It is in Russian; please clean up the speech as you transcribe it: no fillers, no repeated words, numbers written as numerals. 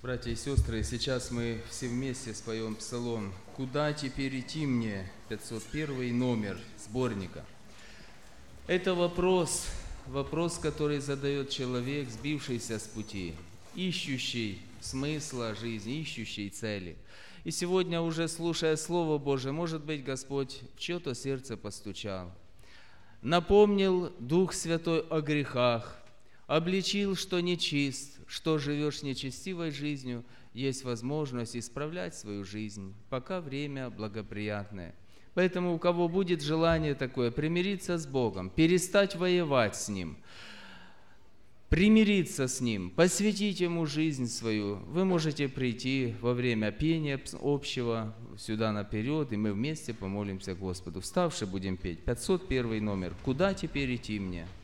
Братья и сестры, сейчас мы все вместе споем псалом «Куда теперь идти мне?» 501 номер сборника. Это вопрос, который задает человек, сбившийся с пути, ищущий смысла жизни, ищущий цели. И сегодня, уже слушая Слово Божие, может быть, Господь в чье-то сердце постучал, напомнил Дух Святой о грехах, обличил, что нечист, что живешь нечестивой жизнью, есть возможность исправлять свою жизнь, пока время благоприятное. Поэтому у кого будет желание такое, примириться с Богом, перестать воевать с Ним, примириться с Ним, посвятить Ему жизнь свою, вы можете прийти во время пения общего сюда наперед, и мы вместе помолимся Господу. Вставши будем петь 501 номер «Куда теперь идти мне?»